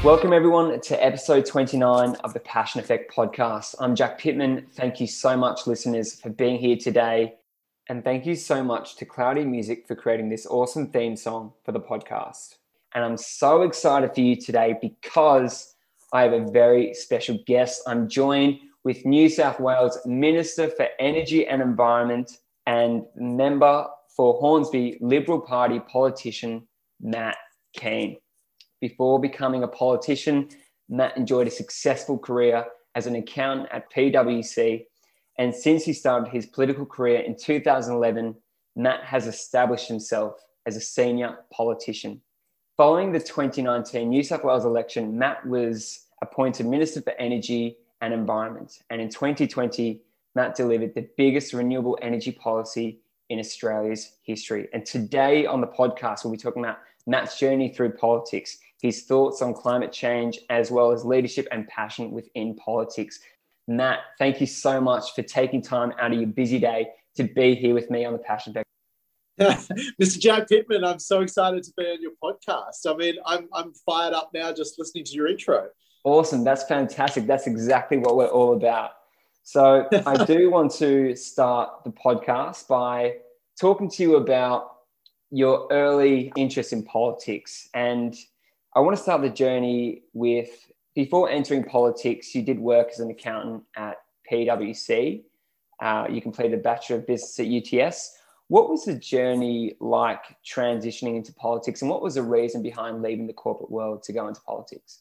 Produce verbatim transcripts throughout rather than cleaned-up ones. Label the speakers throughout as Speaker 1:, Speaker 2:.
Speaker 1: Welcome everyone to episode twenty-nine of the Passion Effect podcast. I'm Jack Pittman. Thank you so much, listeners, for being here today. And thank you so much to Cloudy Music for creating this awesome theme song for the podcast. And I'm so excited for you today because I have a very special guest. I'm joined with New South Wales Minister for Energy and Environment and member for Hornsby Liberal Party politician, Matt Kean. Before becoming a politician, Matt enjoyed a successful career as an accountant at P W C. And since he started his political career in two thousand eleven, Matt has established himself as a senior politician. Following the twenty nineteen New South Wales election, Matt was appointed Minister for Energy and Environment. And in twenty twenty, Matt delivered the biggest renewable energy policy in Australia's history. And today on the podcast, we'll be talking about Matt's journey through politics, his thoughts on climate change, as well as leadership and passion within politics. Matt, thank you so much for taking time out of your busy day to be here with me on the Passion Effect.
Speaker 2: Mister Jack Pittman, I'm so excited to be on your podcast. I mean, I'm I'm fired up now just listening to your intro.
Speaker 1: Awesome. That's fantastic. That's exactly what we're all about. So I do want to start the podcast by talking to you about your early interest in politics. And I want to start the journey with, before entering politics, you did work as an accountant at P W C. Uh, you completed a Bachelor of Business at U T S. What was the journey like transitioning into politics, and what was the reason behind leaving the corporate world to go into politics?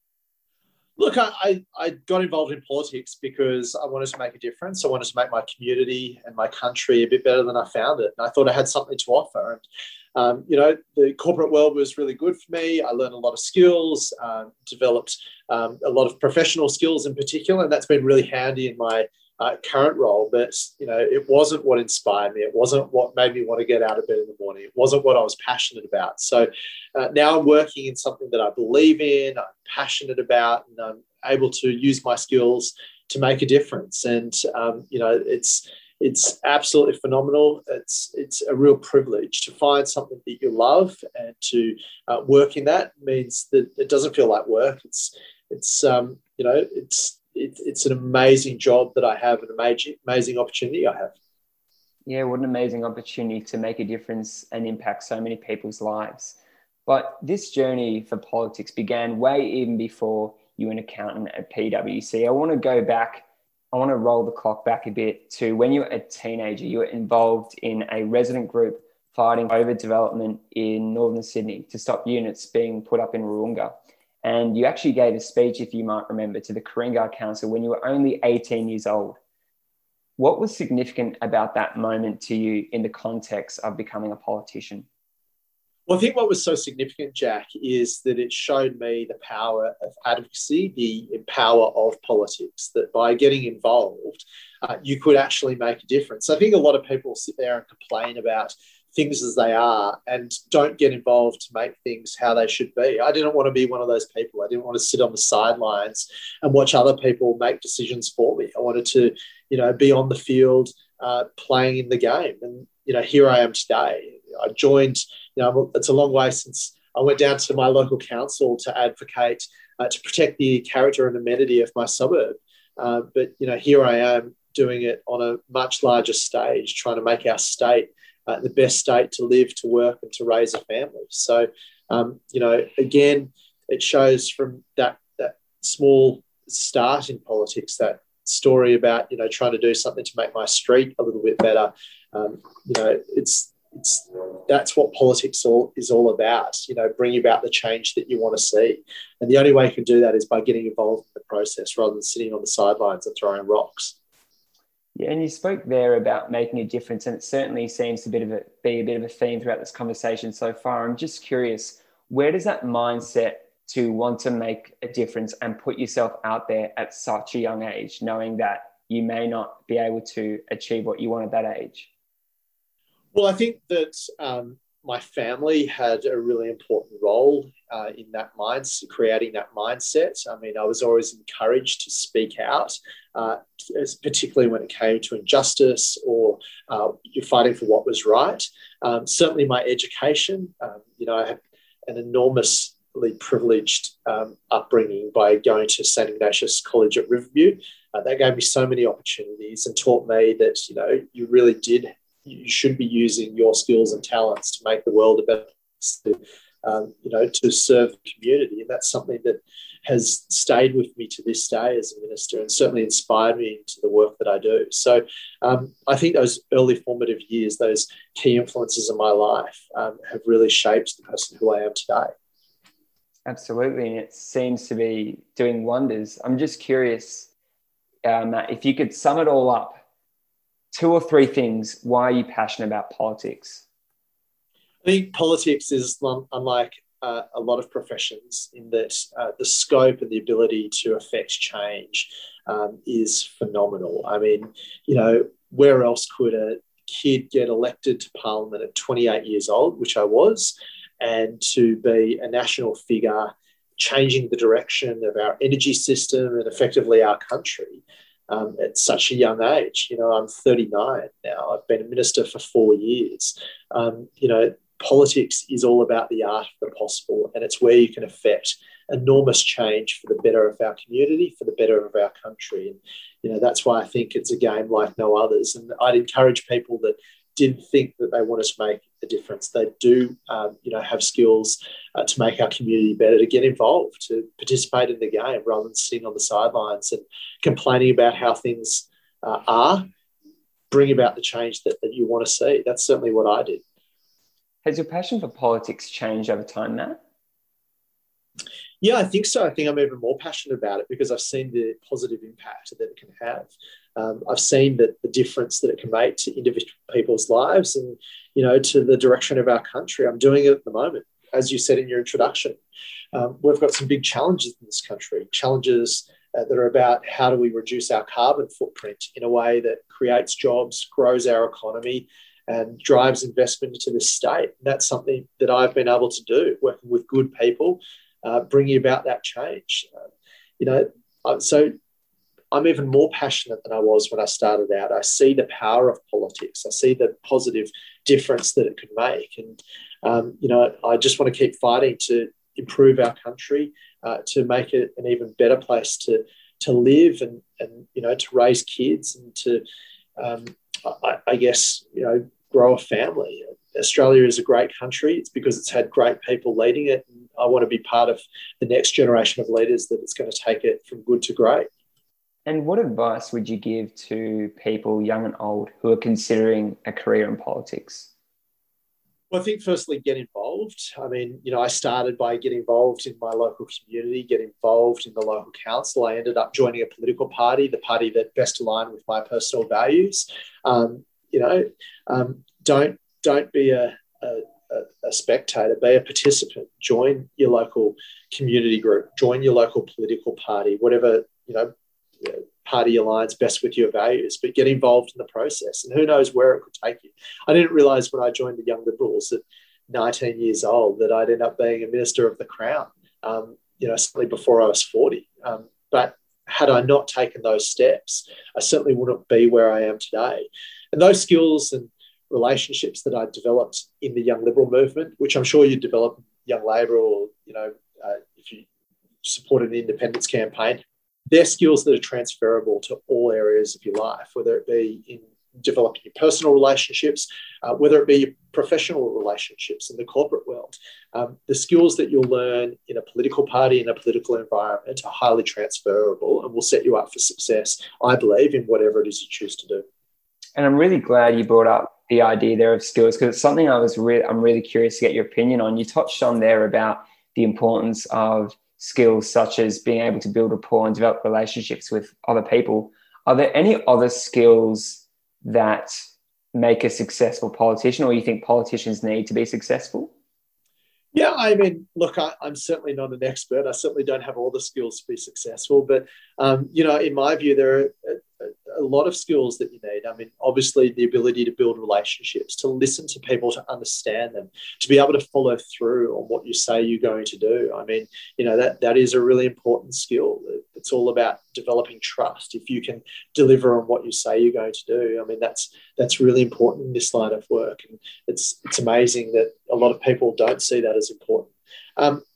Speaker 2: Look, I, I, I got involved in politics because I wanted to make a difference. I wanted to make my community and my country a bit better than I found it. And I thought I had something to offer. And, um, you know, the corporate world was really good for me. I learned a lot of skills, um, developed um, a lot of professional skills in particular. And that's been really handy in my uh, current role. But, you know, it wasn't what inspired me. It wasn't what made me want to get out of bed in the morning. It wasn't what I was passionate about. So uh, now I'm working in something that I believe in, I'm passionate about, and I'm able to use my skills to make a difference. And, um, you know, it's it's absolutely phenomenal. It's it's a real privilege to find something that you love and to uh, work in that. Means that it doesn't feel like work. It's, it's um, you know, it's, it, it's an amazing job that I have, an amazing, amazing opportunity I have.
Speaker 1: Yeah, what an amazing opportunity to make a difference and impact so many people's lives. But this journey for politics began way even before you were an accountant at P W C. I want to go back, I want to roll the clock back a bit to when you were a teenager. You were involved in a resident group fighting overdevelopment in northern Sydney to stop units being put up in Wahroonga. And you actually gave a speech, if you might remember, to the Ku-ring-gai Council when you were only eighteen years old. What was significant about that moment to you in the context of becoming a politician?
Speaker 2: Well, I think what was so significant, Jack, is that it showed me the power of advocacy, the power of politics, that by getting involved, uh, you could actually make a difference. I think a lot of people sit there and complain about things as they are and don't get involved to make things how they should be. I didn't want to be one of those people. I didn't want to sit on the sidelines and watch other people make decisions for me. I wanted to, you know, be on the field uh, playing in the game. And, you know, here I am today. I joined, you know, it's a long way since I went down to my local council to advocate uh, to protect the character and amenity of my suburb. Uh, but, you know, here I am doing it on a much larger stage, trying to make our state uh, the best state to live, to work and to raise a family. So, um, you know, again, it shows from that, that small start in politics, that story about, you know, trying to do something to make my street a little bit better. Um, you know, it's, It's that's what politics all is all about, you know, bringing about the change that you want to see. And the only way you can do that is by getting involved in the process rather than sitting on the sidelines and throwing rocks.
Speaker 1: Yeah, and you spoke there about making a difference, and it certainly seems to be a, bit of a, be a bit of a theme throughout this conversation so far. I'm just curious, where does that mindset to want to make a difference and put yourself out there at such a young age, knowing that you may not be able to achieve what you want at that age?
Speaker 2: Well, I think that um, my family had a really important role uh, in that mindset, creating that mindset. I mean, I was always encouraged to speak out, uh, particularly when it came to injustice or uh, you're fighting for what was right. Um, certainly my education, um, you know, I had an enormous privileged um, upbringing by going to Saint Ignatius College at Riverview. Uh, that gave me so many opportunities and taught me that, you know, you really did, you should be using your skills and talents to make the world a better place, to, um, you know, to serve the community. And that's something that has stayed with me to this day as a minister and certainly inspired me into the work that I do. So um, I think those early formative years, those key influences in my life um, have really shaped the person who I am today.
Speaker 1: Absolutely. And it seems to be doing wonders. I'm just curious, uh, Matt, if you could sum it all up, two or three things, why are you passionate about politics?
Speaker 2: I think politics is unlike uh, a lot of professions in that uh, the scope and the ability to affect change um, is phenomenal. I mean, you know, where else could a kid get elected to Parliament at twenty-eight years old, which I was, and to be a national figure changing the direction of our energy system and effectively our country um, at such a young age. You know, I'm thirty-nine now. I've been a minister for four years. Um, you know, politics is all about the art of the possible, and it's where you can affect enormous change for the better of our community, for the better of our country. And, you know, that's why I think it's a game like no others. And I'd encourage people that didn't think that they wanted to make a difference. They do, um, you know, have skills uh, to make our community better, to get involved, to participate in the game rather than sitting on the sidelines and complaining about how things uh, are. Bring about the change that, that you want to see. That's certainly what I did.
Speaker 1: Has your passion for politics changed over time, Matt?
Speaker 2: Yeah, I think so. I think I'm even more passionate about it because I've seen the positive impact that it can have. Um, I've seen that the difference that it can make to individual people's lives and, you know, to the direction of our country. I'm doing it at the moment. As you said in your introduction, um, we've got some big challenges in this country, challenges uh, that are about how do we reduce our carbon footprint in a way that creates jobs, grows our economy, and drives investment into this state. And that's something that I've been able to do, working with good people, uh, bringing about that change. Uh, you know, uh, so I'm even more passionate than I was when I started out. I see the power of politics. I see the positive difference that it could make. And, um, you know, I just want to keep fighting to improve our country, uh, to make it an even better place to, to live and, and, you know, to raise kids and to, um, I, I guess, you know, grow a family. Australia is a great country. It's because it's had great people leading it. And I want to be part of the next generation of leaders that it's going to take it from good to great.
Speaker 1: And what advice would you give to people, young and old, who are considering a career in politics?
Speaker 2: Well, I think firstly, get involved. I mean, you know, I started by getting involved in my local community, get involved in the local council. I ended up joining a political party, the party that best aligned with my personal values. Um, you know, um, don't don't be a, a, a spectator, be a participant. Join your local community group, join your local political party, whatever, you know, party aligns best with your values, but get involved in the process. And who knows where it could take you. I didn't realise when I joined the Young Liberals at nineteen years old that I'd end up being a Minister of the Crown, um, you know, certainly before I was forty. Um, but had I not taken those steps, I certainly wouldn't be where I am today. And those skills and relationships that I developed in the Young Liberal movement, which I'm sure you develop in Young Labor or, you know, uh, if you supported the independence campaign, they're skills that are transferable to all areas of your life, whether it be in developing your personal relationships, uh, whether it be your professional relationships in the corporate world. Um, the skills that you'll learn in a political party, in a political environment are highly transferable and will set you up for success, I believe, in whatever it is you choose to do.
Speaker 1: And I'm really glad you brought up the idea there of skills because it's something I was re- I'm really curious to get your opinion on. You touched on there about the importance of skills such as being able to build rapport and develop relationships with other people. Are there any other skills that make a successful politician or you think politicians need to be successful?
Speaker 2: Yeah, I mean, look, I, I'm certainly not an expert. I certainly don't have all the skills to be successful. But, um, you know, in my view, there are a, a lot of skills that you need. I mean, obviously, the ability to build relationships, to listen to people, to understand them, to be able to follow through on what you say you're going to do. I mean, you know, that that is a really important skill. It's all about developing trust. If you can deliver on what you say you're going to do, I mean, that's that's really important in this line of work. And it's it's amazing that a lot of people don't see that as important. Um,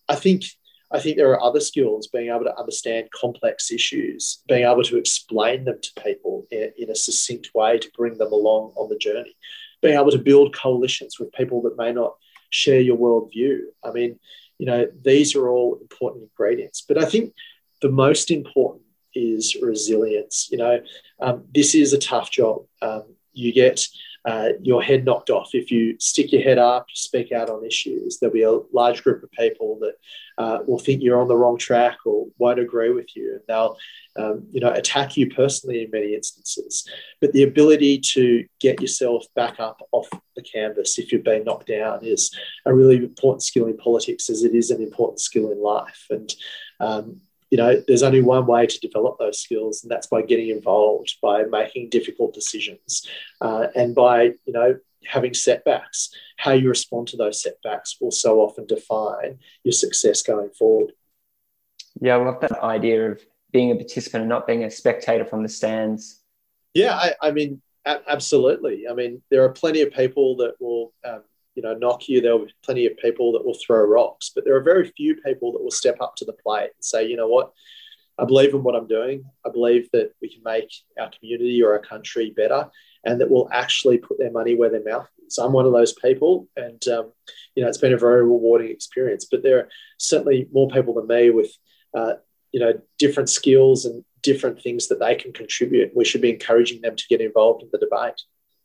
Speaker 2: I think I think there are other skills, being able to understand complex issues, being able to explain them to people in, in a succinct way to bring them along on the journey, being able to build coalitions with people that may not share your worldview. I mean, you know, these are all important ingredients. But I think the most important is resilience. You know, um, this is a tough job. Um, you get uh, your head knocked off if you stick your head up, speak out on issues. There'll be a large group of people that uh, will think you're on the wrong track or won't agree with you, and they'll, um, you know, attack you personally in many instances. But the ability to get yourself back up off the canvas if you've been knocked down is a really important skill in politics, as it is an important skill in life. And um, you know, there's only one way to develop those skills, and that's by getting involved, by making difficult decisions, uh, and by, you know, having setbacks. How you respond to those setbacks will so often define your success going forward.
Speaker 1: Yeah, I love that idea of being a participant and not being a spectator from the stands.
Speaker 2: Yeah, I, I mean, a- absolutely. I mean, there are plenty of people that will, um, you know, knock you. There will be plenty of people that will throw rocks, but there are very few people that will step up to the plate and say, you know what, I believe in what I'm doing. I believe that we can make our community or our country better, and that will actually put their money where their mouth is. I'm one of those people, and, um, you know, it's been a very rewarding experience. But there are certainly more people than me with, uh, you know, different skills and different things that they can contribute. We should be encouraging them to get involved in the debate.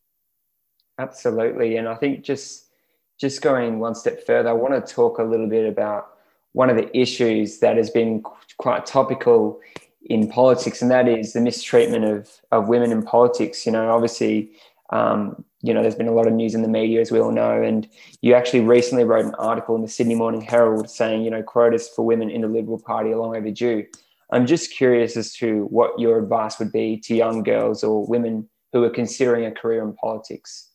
Speaker 1: Absolutely. And I think just just going one step further, I want to talk a little bit about one of the issues that has been quite topical in politics, and that is the mistreatment of, of women in politics. You know, obviously, um, you know, there's been a lot of news in the media, as we all know, and you actually recently wrote an article in the Sydney Morning Herald saying, you know, quotas for women in the Liberal Party are long overdue. I'm just curious as to what your advice would be to young girls or women who are considering a career in politics.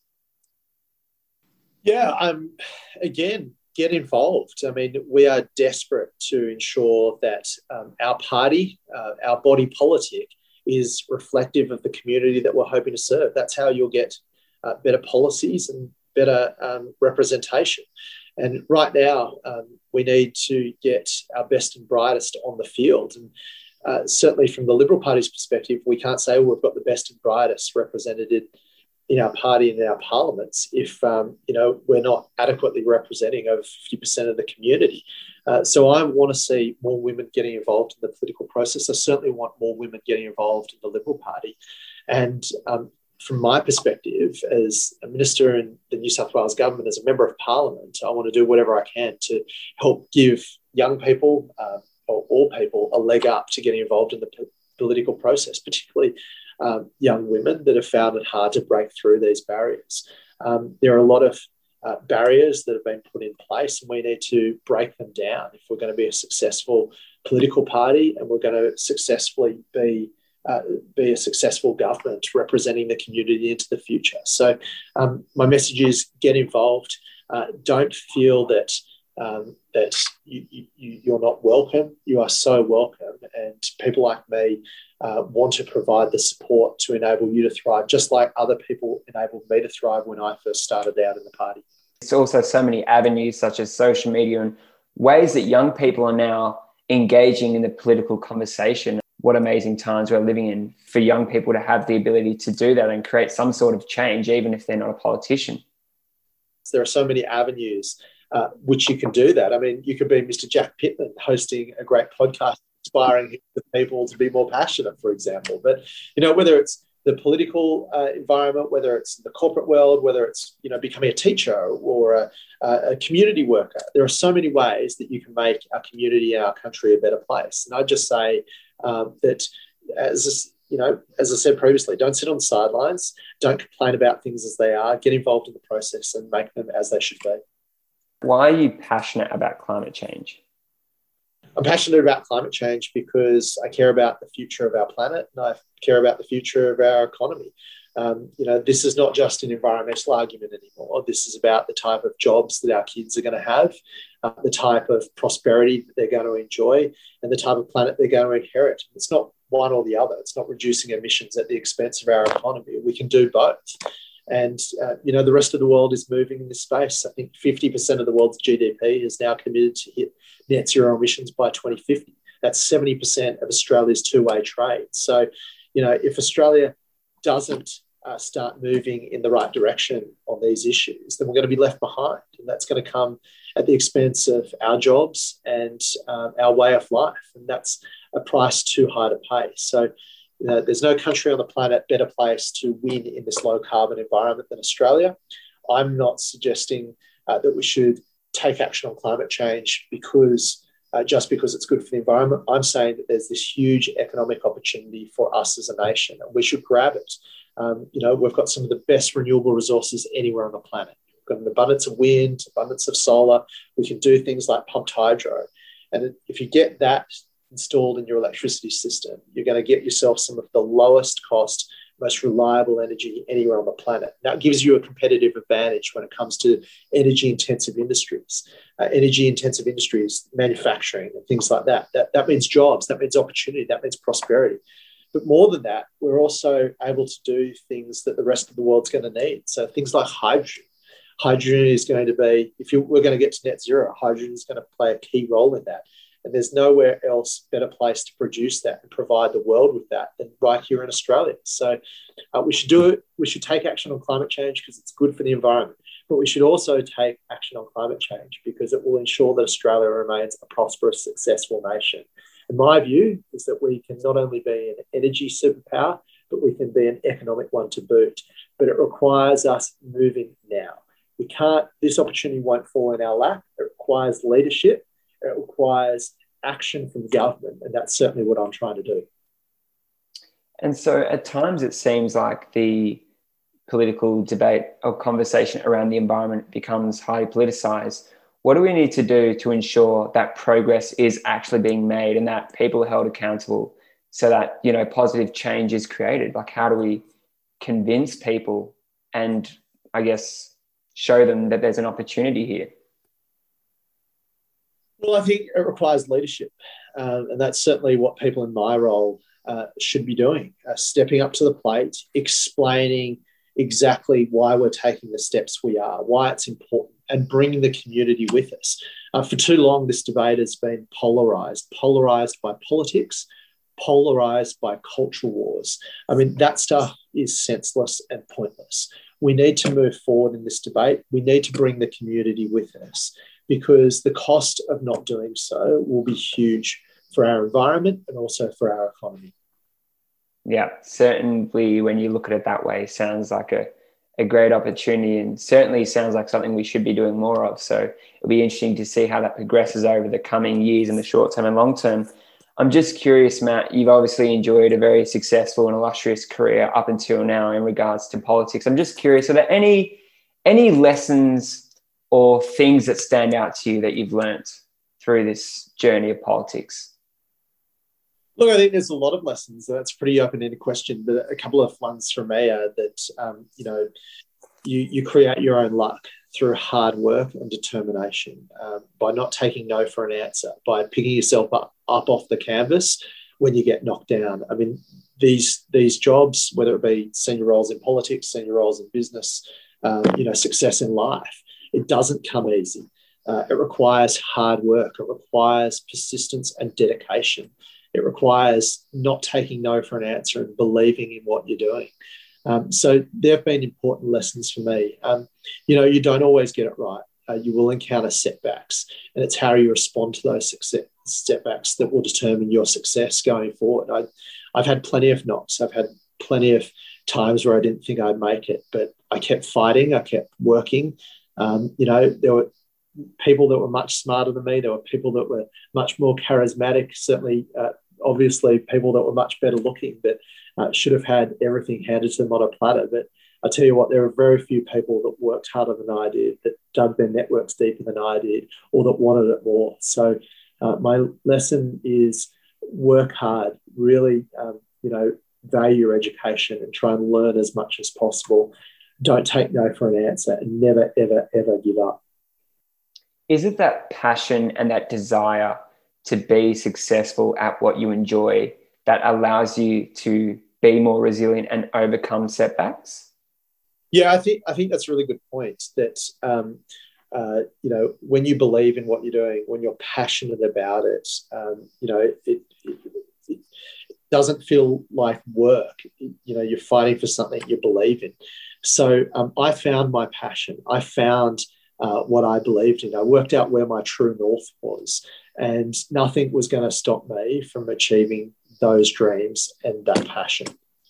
Speaker 2: Yeah, um, again, get involved. I mean, we are desperate to ensure that um, our party, uh, our body politic, is reflective of the community that we're hoping to serve. That's how you'll get uh, better policies and better um, representation. And right now, um, we need to get our best and brightest on the field. And uh, certainly from the Liberal Party's perspective, we can't say well, we've got the best and brightest represented in our party and in our parliaments if, um, you know, we're not adequately representing over fifty percent of the community. Uh, so I want to see more women getting involved in the political process. I certainly want more women getting involved in the Liberal Party. And um, from my perspective, as a minister in the New South Wales government, as a member of parliament, I want to do whatever I can to help give young people uh, or all people a leg up to getting involved in the p- political process, particularly Um, young women that have found it hard to break through these barriers. Um, there are a lot of uh, barriers that have been put in place, and we need to break them down if we're going to be a successful political party and we're going to successfully be uh, be a successful government representing the community into the future. So um, my message is get involved. Uh, don't feel that um, that you, you, you're not welcome. You are so welcome, and people like me Uh, want to provide the support to enable you to thrive, just like other people enabled me to thrive when I first started out in the party.
Speaker 1: It's also so many avenues such as social media and ways that young people are now engaging in the political conversation. What amazing times we're living in for young people to have the ability to do that and create some sort of change, even if they're not a politician.
Speaker 2: There are so many avenues uh, which you can do that. I mean, you could be Mister Jack Pittman hosting a great podcast inspiring the people to be more passionate, for example. But, you know, whether it's the political uh, environment, whether it's the corporate world, whether it's, you know, becoming a teacher or a, a community worker, there are so many ways that you can make our community and our country a better place. And I just say um, that, as you know, as I said previously, don't sit on the sidelines, don't complain about things as they are, get involved in the process and make them as they should be.
Speaker 1: Why are you passionate about climate change?
Speaker 2: I'm passionate about climate change because I care about the future of our planet, and I care about the future of our economy. Um, you know, this is not just an environmental argument anymore. This is about the type of jobs that our kids are going to have, uh, the type of prosperity that they're going to enjoy, and the type of planet they're going to inherit. It's not one or the other. It's not reducing emissions at the expense of our economy. We can do both. And, uh, you know, the rest of the world is moving in this space. I think fifty percent of the world's G D P is now committed to hit net zero emissions by twenty fifty. That's seventy percent of Australia's two-way trade. So, you know, if Australia doesn't uh, start moving in the right direction on these issues, then we're going to be left behind. And that's going to come at the expense of our jobs and um, our way of life. And that's a price too high to pay. So, you know, there's no country on the planet better placed to win in this low carbon environment than Australia. I'm not suggesting uh, that we should take action on climate change because uh, just because it's good for the environment. I'm saying that there's this huge economic opportunity for us as a nation, and we should grab it. Um, you know, we've got some of the best renewable resources anywhere on the planet. We've got an abundance of wind, abundance of solar. We can do things like pumped hydro. And if you get that installed in your electricity system, you're going to get yourself some of the lowest cost, most reliable energy anywhere on the planet. That gives you a competitive advantage when it comes to energy intensive industries. Uh, energy intensive industries, manufacturing and things like that. that. That means jobs, that means opportunity, that means prosperity. But more than that, we're also able to do things that the rest of the world's going to need. So things like hydrogen. Hydrogen is going to be, if you, we're going to get to net zero, hydrogen is going to play a key role in that. And there's nowhere else better place to produce that and provide the world with that than right here in Australia. So uh, we should do it. We should take action on climate change because it's good for the environment. But we should also take action on climate change because it will ensure that Australia remains a prosperous, successful nation. And my view is that we can not only be an energy superpower, but we can be an economic one to boot. But it requires us moving now. We can't, this opportunity won't fall in our lap. It requires leadership. It requires action from government, and that's certainly what I'm trying to do.
Speaker 1: And so at times it seems like the political debate or conversation around the environment becomes highly politicized. What do we need to do to ensure that progress is actually being made and that people are held accountable so that, you know, positive change is created? Like, how do we convince people and, I guess, show them that there's an opportunity here?
Speaker 2: Well, I think it requires leadership, um, and that's certainly what people in my role uh, should be doing, uh, stepping up to the plate, explaining exactly why we're taking the steps we are, why it's important, and bringing the community with us. Uh, for too long, this debate has been polarised, polarised by politics, polarised by cultural wars. I mean, that stuff is senseless and pointless. We need to move forward in this debate. We need to bring the community with us, because the cost of not doing so will be huge for our environment and also for our economy.
Speaker 1: Yeah, certainly when you look at it that way, sounds like a, a great opportunity, and certainly sounds like something we should be doing more of. So it'll be interesting to see how that progresses over the coming years in the short term and long term. I'm just curious, Matt, you've obviously enjoyed a very successful and illustrious career up until now in regards to politics. I'm just curious, are there any, any lessons or things that stand out to you that you've learnt through this journey of politics?
Speaker 2: Look, I think there's a lot of lessons. That's a pretty open-ended question, but a couple of ones from me are that, um, you know, you, you create your own luck through hard work and determination, um, by not taking no for an answer, by picking yourself up, up off the canvas when you get knocked down. I mean, these, these jobs, whether it be senior roles in politics, senior roles in business, um, you know, success in life, it doesn't come easy. Uh, it requires hard work. It requires persistence and dedication. It requires not taking no for an answer and believing in what you're doing. Um, so there have been important lessons for me. Um, you know, you don't always get it right. Uh, you will encounter setbacks, and it's how you respond to those success, setbacks that will determine your success going forward. I, I've had plenty of knocks. I've had plenty of times where I didn't think I'd make it, but I kept fighting. I kept working. Um, you know, there were people that were much smarter than me. There were people that were much more charismatic, certainly, uh, obviously, people that were much better looking, but uh, should have had everything handed to them on a platter. But I tell you what, there are very few people that worked harder than I did, that dug their networks deeper than I did, or that wanted it more. So uh, my lesson is work hard, really, um, you know, value your education and try and learn as much as possible. Don't take no for an answer, and never, ever, ever give up.
Speaker 1: Is it that passion and that desire to be successful at what you enjoy that allows you to be more resilient and overcome setbacks?
Speaker 2: Yeah, I think I think that's a really good point. That um, uh, you know, when you believe in what you're doing, when you're passionate about it, um, you know, it, it, it doesn't feel like work. You know, you're fighting for something you believe in. So um, I found my passion. I found uh, what I believed in. I worked out where my true north was, and nothing was going to stop me from achieving those dreams and that passion.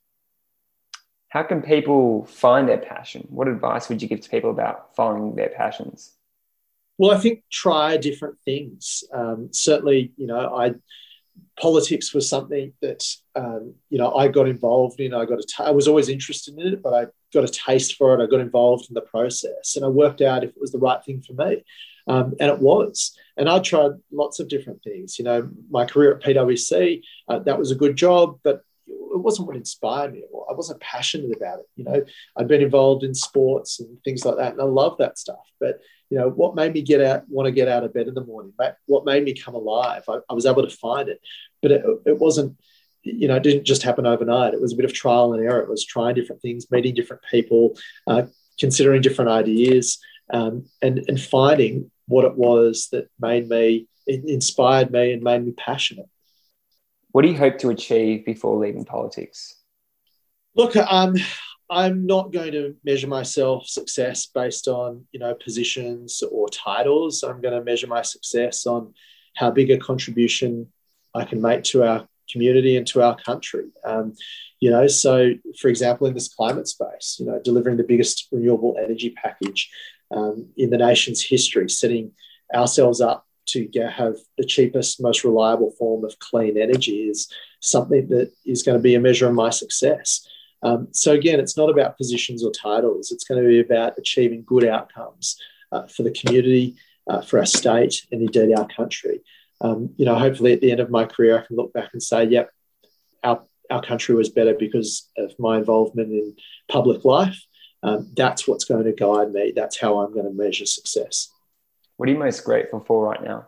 Speaker 1: How can people find their passion? What advice would you give to people about following their passions?
Speaker 2: Well, I think try different things. Um, certainly, you know, I politics was something that um, you know I got involved in. I got a t- I was always interested in it, but I got a taste for it. I got involved in the process, and I worked out if it was the right thing for me, um, and it was. And I tried lots of different things. You know, my career at P W C, uh, that was a good job, but it wasn't what inspired me. I wasn't passionate about it. You know, I'd been involved in sports and things like that, and I love that stuff. But you know, what made me get out, want to get out of bed in the morning? What made me come alive? I, I was able to find it, but it, it wasn't. You know, it didn't just happen overnight. It was a bit of trial and error. It was trying different things, meeting different people, uh, considering different ideas, um, and and finding what it was that made me, it inspired me, and made me passionate.
Speaker 1: What do you hope to achieve before leaving politics?
Speaker 2: Look, um, I'm not going to measure myself success based on, you know, positions or titles. I'm going to measure my success on how big a contribution I can make to our community and to our country. Um, you know, so for example, in this climate space, you know, delivering the biggest renewable energy package um, in the nation's history, setting ourselves up to get, have the cheapest, most reliable form of clean energy is something that is going to be a measure of my success. Um, so again, it's not about positions or titles. It's going to be about achieving good outcomes uh, for the community, uh, for our state, and indeed our country. Um, you know, hopefully at the end of my career, I can look back and say, yep, our, our country was better because of my involvement in public life. Um, that's what's going to guide me. That's how I'm going to measure success.
Speaker 1: What are you most grateful for right now?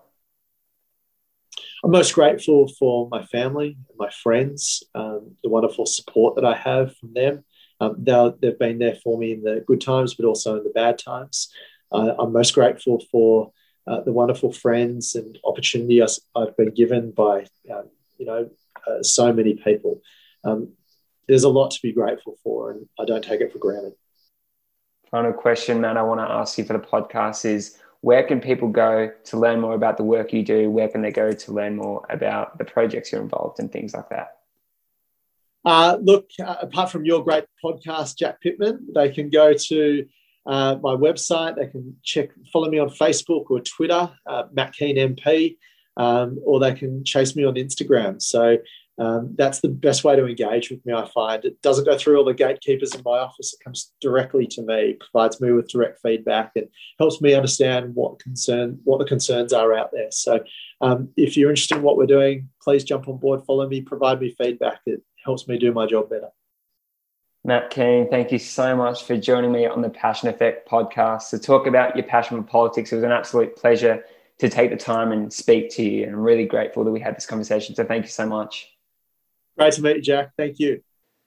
Speaker 2: I'm most grateful for my family, my friends, um, the wonderful support that I have from them. Um, they've been there for me in the good times, but also in the bad times. Uh, I'm most grateful for uh, the wonderful friends and opportunity I've been given by, um, you know, uh, so many people. Um, there's a lot to be grateful for, and I don't take it for granted.
Speaker 1: Final question, Matt, I want to ask you for the podcast is, where can people go to learn more about the work you do? Where can they go to learn more about the projects you're involved in, things like that?
Speaker 2: Uh, look, uh, apart from your great podcast, Jack Pittman, they can go to uh, my website. They can check, follow me on Facebook or Twitter, uh, Matt Keane M P, um, or they can chase me on Instagram. So um, that's the best way to engage with me, I find. It doesn't go through all the gatekeepers in my office. It comes directly to me, provides me with direct feedback, and helps me understand what concern, what the concerns are out there. So um, if you're interested in what we're doing, please jump on board, follow me, provide me feedback. It helps me do my job better.
Speaker 1: Matt Keane, thank you so much for joining me on the Passion Effect podcast to talk about your passion for politics. It was an absolute pleasure to take the time and speak to you, and I'm really grateful that we had this conversation. So thank you so much.
Speaker 2: Great to meet you, Jack. Thank you.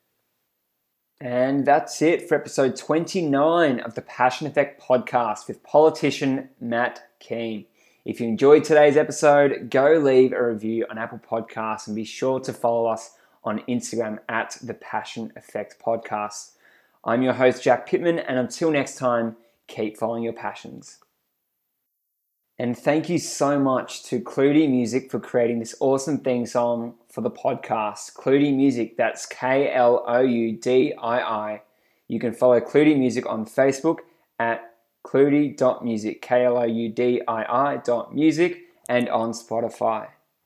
Speaker 1: And that's it for episode twenty-nine of the Passion Effect podcast with politician Matt Keane. If you enjoyed today's episode, go leave a review on Apple Podcasts and be sure to follow us on Instagram at the Passion Effect Podcast. I'm your host, Jack Pittman, and until next time, keep following your passions. And thank you so much to Cluedy Music for creating this awesome theme song for the podcast. Cluedy Music, that's K L O U D I I. You can follow Cluedy Music on Facebook at cluedy dot music, K L O U D I I dot music, and on Spotify.